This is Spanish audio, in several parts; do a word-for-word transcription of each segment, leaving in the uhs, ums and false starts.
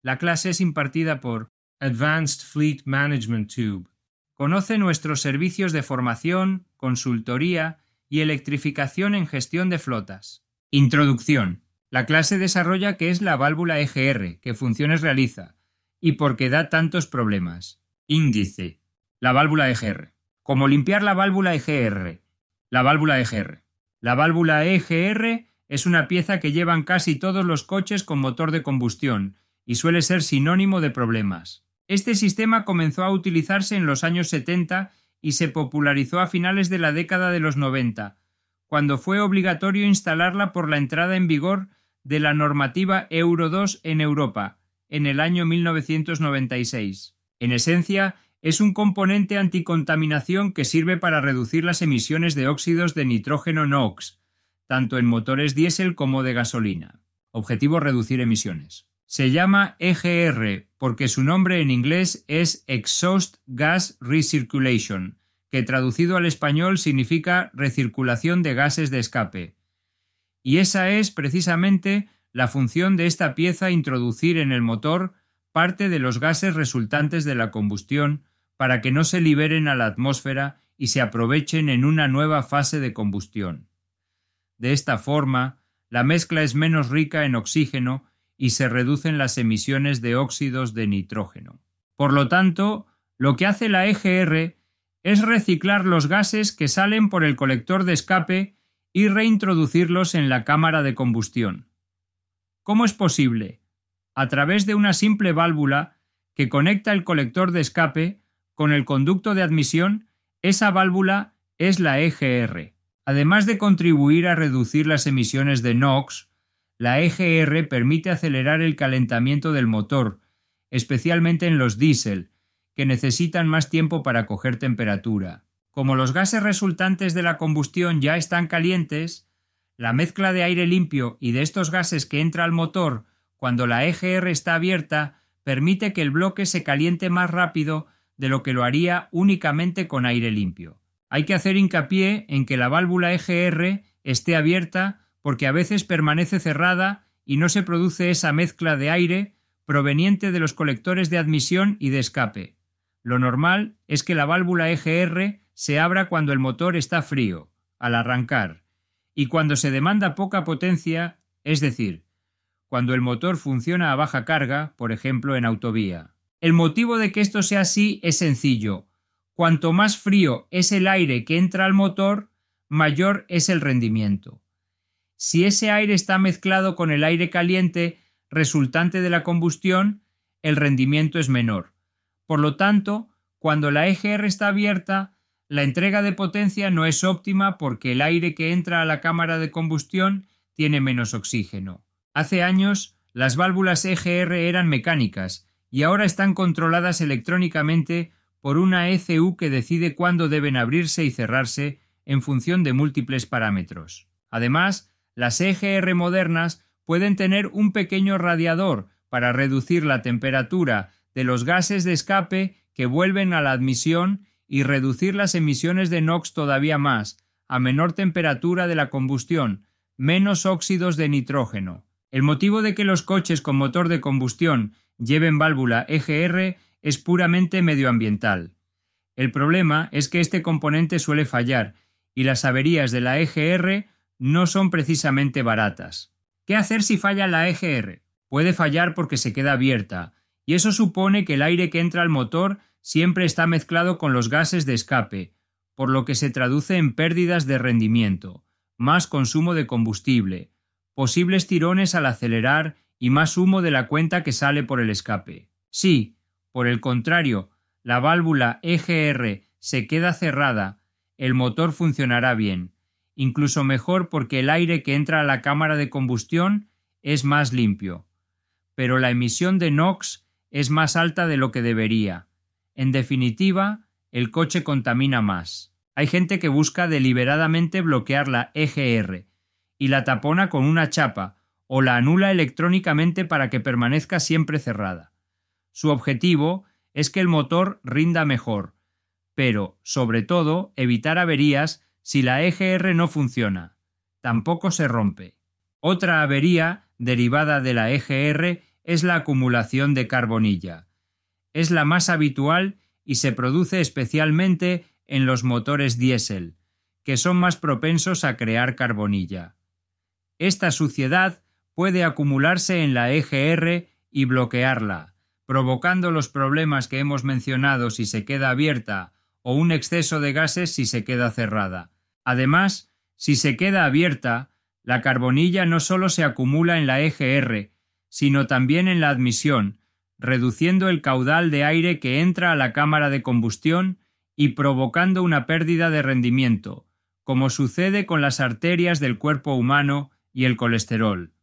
La clase es impartida por Advanced Fleet Management Tube. Conoce nuestros servicios de formación, consultoría y electrificación en gestión de flotas. Introducción. La clase desarrolla qué es la válvula E G R, qué funciones realiza y por qué da tantos problemas. Índice. La válvula E G R. ¿Cómo limpiar la válvula E G R? La válvula E G R. La válvula E G R es una pieza que llevan casi todos los coches con motor de combustión y suele ser sinónimo de problemas. Este sistema comenzó a utilizarse en los años setenta y se popularizó a finales de la década de los noventa, cuando fue obligatorio instalarla por la entrada en vigor de la normativa Euro dos en Europa, en el año mil novecientos noventa y seis. En esencia, es un componente anticontaminación que sirve para reducir las emisiones de óxidos de nitrógeno NOx, tanto en motores diésel como de gasolina. Objetivo: reducir emisiones. Se llama E G R porque su nombre en inglés es Exhaust Gas Recirculation, que traducido al español significa recirculación de gases de escape. Y esa es precisamente la función de esta pieza: introducir en el motor parte de los gases resultantes de la combustión para que no se liberen a la atmósfera y se aprovechen en una nueva fase de combustión. De esta forma, la mezcla es menos rica en oxígeno y se reducen las emisiones de óxidos de nitrógeno. Por lo tanto, lo que hace la E G R es reciclar los gases que salen por el colector de escape y reintroducirlos en la cámara de combustión. ¿Cómo es posible? A través de una simple válvula que conecta el colector de escape con el conducto de admisión. Esa válvula es la E G R. Además de contribuir a reducir las emisiones de NOx, la E G R permite acelerar el calentamiento del motor, especialmente en los diésel, que necesitan más tiempo para coger temperatura. Como los gases resultantes de la combustión ya están calientes, la mezcla de aire limpio y de estos gases que entra al motor cuando la E G R está abierta permite que el bloque se caliente más rápido de lo que lo haría únicamente con aire limpio. Hay que hacer hincapié en que la válvula E G R esté abierta porque a veces permanece cerrada y no se produce esa mezcla de aire proveniente de los colectores de admisión y de escape. Lo normal es que la válvula E G R se abra cuando el motor está frío, al arrancar, y cuando se demanda poca potencia, es decir, cuando el motor funciona a baja carga, por ejemplo en autovía. El motivo de que esto sea así es sencillo. Cuanto más frío es el aire que entra al motor, mayor es el rendimiento. Si ese aire está mezclado con el aire caliente resultante de la combustión, el rendimiento es menor. Por lo tanto, cuando la E G R está abierta, la entrega de potencia no es óptima porque el aire que entra a la cámara de combustión tiene menos oxígeno. Hace años, las válvulas E G R eran mecánicas y ahora están controladas electrónicamente por una E C U que decide cuándo deben abrirse y cerrarse en función de múltiples parámetros. Además, las E G R modernas pueden tener un pequeño radiador para reducir la temperatura de los gases de escape que vuelven a la admisión y reducir las emisiones de NOx todavía más, a menor temperatura de la combustión, menos óxidos de nitrógeno. El motivo de que los coches con motor de combustión lleven válvula E G R es puramente medioambiental. El problema es que este componente suele fallar y las averías de la E G R no son precisamente baratas. ¿Qué hacer si falla la E G R? Puede fallar porque se queda abierta, y eso supone que el aire que entra al motor siempre está mezclado con los gases de escape, por lo que se traduce en pérdidas de rendimiento, más consumo de combustible, posibles tirones al acelerar y más humo de la cuenta que sale por el escape. Si, por el contrario, la válvula E G R se queda cerrada, el motor funcionará bien, incluso mejor porque el aire que entra a la cámara de combustión es más limpio. Pero la emisión de NOx es más alta de lo que debería. En definitiva, el coche contamina más. Hay gente que busca deliberadamente bloquear la E G R y la tapona con una chapa o la anula electrónicamente para que permanezca siempre cerrada. Su objetivo es que el motor rinda mejor, pero, sobre todo, evitar averías si la E G R no funciona. Tampoco se rompe. Otra avería derivada de la E G R es la acumulación de carbonilla. Es la más habitual y se produce especialmente en los motores diésel, que son más propensos a crear carbonilla. Esta suciedad puede acumularse en la E G R y bloquearla, provocando los problemas que hemos mencionado si se queda abierta o un exceso de gases si se queda cerrada. Además, si se queda abierta, la carbonilla no solo se acumula en la E G R, sino también en la admisión, reduciendo el caudal de aire que entra a la cámara de combustión y provocando una pérdida de rendimiento, como sucede con las arterias del cuerpo humano y el colesterol.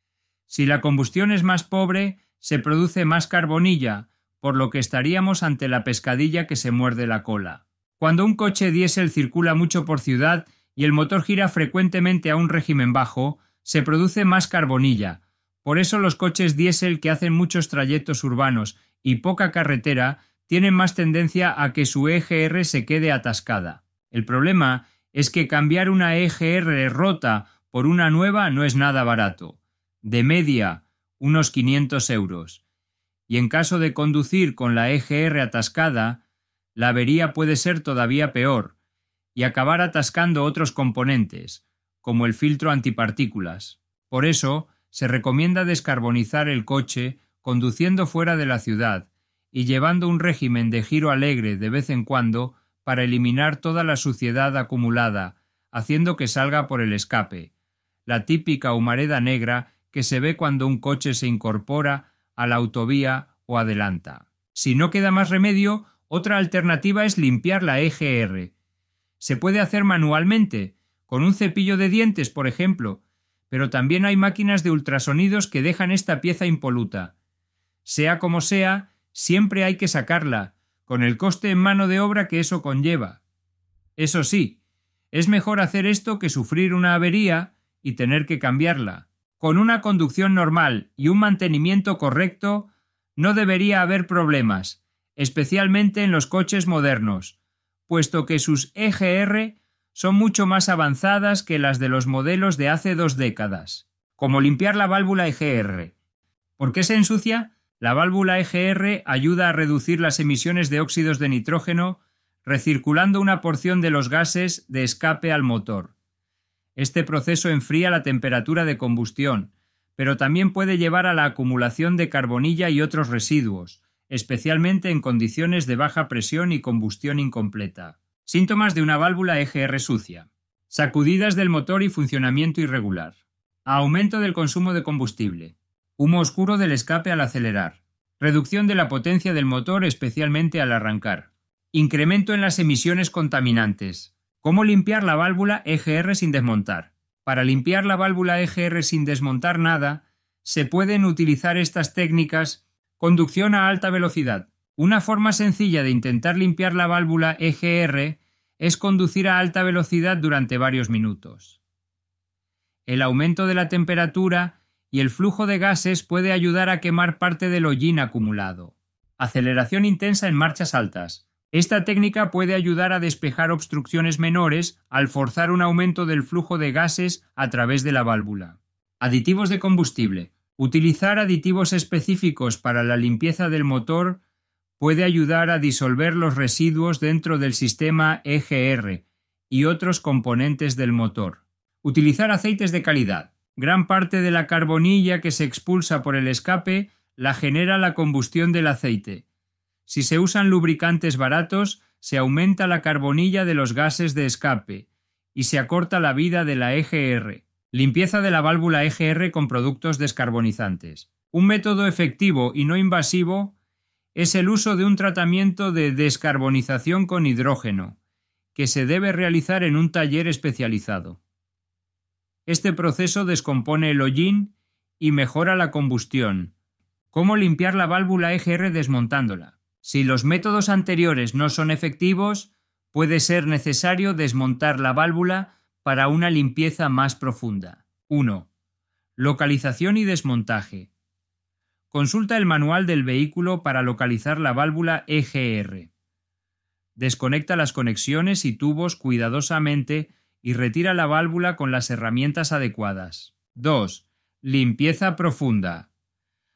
Si la combustión es más pobre, se produce más carbonilla, por lo que estaríamos ante la pescadilla que se muerde la cola. Cuando un coche diésel circula mucho por ciudad y el motor gira frecuentemente a un régimen bajo, se produce más carbonilla. Por eso los coches diésel que hacen muchos trayectos urbanos y poca carretera tienen más tendencia a que su E G R se quede atascada. El problema es que cambiar una E G R rota por una nueva no es nada barato. De media, unos quinientos euros. Y en caso de conducir con la E G R atascada, la avería puede ser todavía peor y acabar atascando otros componentes, como el filtro antipartículas. Por eso, se recomienda descarbonizar el coche conduciendo fuera de la ciudad y llevando un régimen de giro alegre de vez en cuando para eliminar toda la suciedad acumulada, haciendo que salga por el escape, la típica humareda negra que se ve cuando un coche se incorpora a la autovía o adelanta. Si no queda más remedio, otra alternativa es limpiar la E G R. Se puede hacer manualmente, con un cepillo de dientes, por ejemplo, pero también hay máquinas de ultrasonidos que dejan esta pieza impoluta. Sea como sea, siempre hay que sacarla, con el coste en mano de obra que eso conlleva. Eso sí, es mejor hacer esto que sufrir una avería y tener que cambiarla. Con una conducción normal y un mantenimiento correcto, no debería haber problemas, especialmente en los coches modernos, puesto que sus E G R son mucho más avanzadas que las de los modelos de hace dos décadas. Como limpiar la válvula E G R. ¿Por qué se ensucia? La válvula E G R ayuda a reducir las emisiones de óxidos de nitrógeno, recirculando una porción de los gases de escape al motor. Este proceso enfría la temperatura de combustión, pero también puede llevar a la acumulación de carbonilla y otros residuos, especialmente en condiciones de baja presión y combustión incompleta. Síntomas de una válvula E G R sucia. Sacudidas del motor y funcionamiento irregular. Aumento del consumo de combustible. Humo oscuro del escape al acelerar. Reducción de la potencia del motor, especialmente al arrancar. Incremento en las emisiones contaminantes. ¿Cómo limpiar la válvula E G R sin desmontar? Para limpiar la válvula E G R sin desmontar nada, se pueden utilizar estas técnicas. Conducción a alta velocidad. Una forma sencilla de intentar limpiar la válvula E G R es conducir a alta velocidad durante varios minutos. El aumento de la temperatura y el flujo de gases puede ayudar a quemar parte del hollín acumulado. Aceleración intensa en marchas altas. Esta técnica puede ayudar a despejar obstrucciones menores al forzar un aumento del flujo de gases a través de la válvula. Aditivos de combustible. Utilizar aditivos específicos para la limpieza del motor puede ayudar a disolver los residuos dentro del sistema E G R y otros componentes del motor. Utilizar aceites de calidad. Gran parte de la carbonilla que se expulsa por el escape la genera la combustión del aceite. Si se usan lubricantes baratos, se aumenta la carbonilla de los gases de escape y se acorta la vida de la E G R. Limpieza de la válvula E G R con productos descarbonizantes. Un método efectivo y no invasivo es el uso de un tratamiento de descarbonización con hidrógeno, que se debe realizar en un taller especializado. Este proceso descompone el hollín y mejora la combustión. ¿Cómo limpiar la válvula E G R desmontándola? Si los métodos anteriores no son efectivos, puede ser necesario desmontar la válvula para una limpieza más profunda. uno. Localización y desmontaje. Consulta el manual del vehículo para localizar la válvula E G R. Desconecta las conexiones y tubos cuidadosamente y retira la válvula con las herramientas adecuadas. dos. Limpieza profunda.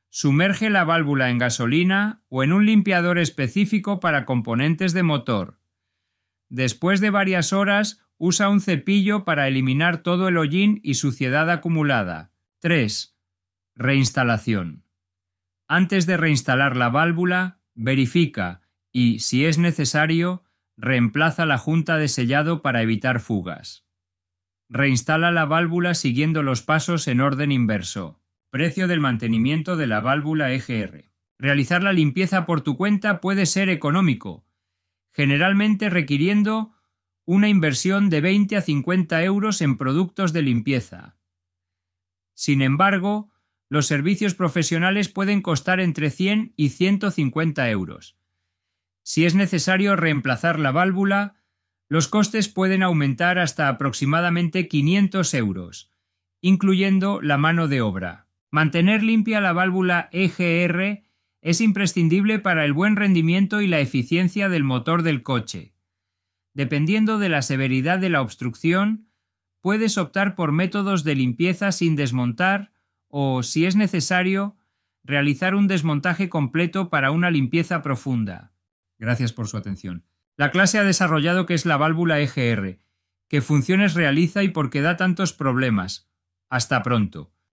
Sumerge la válvula en gasolina o en un limpiador específico para componentes de motor. Después de varias horas, usa un cepillo para eliminar todo el hollín y suciedad acumulada. tres. Reinstalación. Antes de reinstalar la válvula, verifica y, si es necesario, reemplaza la junta de sellado para evitar fugas. Reinstala la válvula siguiendo los pasos en orden inverso. Precio del mantenimiento de la válvula E G R. Realizar la limpieza por tu cuenta puede ser económico, generalmente requiriendo una inversión de veinte a cincuenta euros en productos de limpieza. Sin embargo, los servicios profesionales pueden costar entre cien y ciento cincuenta euros. Si es necesario reemplazar la válvula, los costes pueden aumentar hasta aproximadamente quinientos euros, incluyendo la mano de obra. Mantener limpia la válvula E G R es imprescindible para el buen rendimiento y la eficiencia del motor del coche. Dependiendo de la severidad de la obstrucción, puedes optar por métodos de limpieza sin desmontar o, si es necesario, realizar un desmontaje completo para una limpieza profunda. Gracias por su atención. La clase ha desarrollado qué es la válvula E G R, qué funciones realiza y por qué da tantos problemas. Hasta pronto.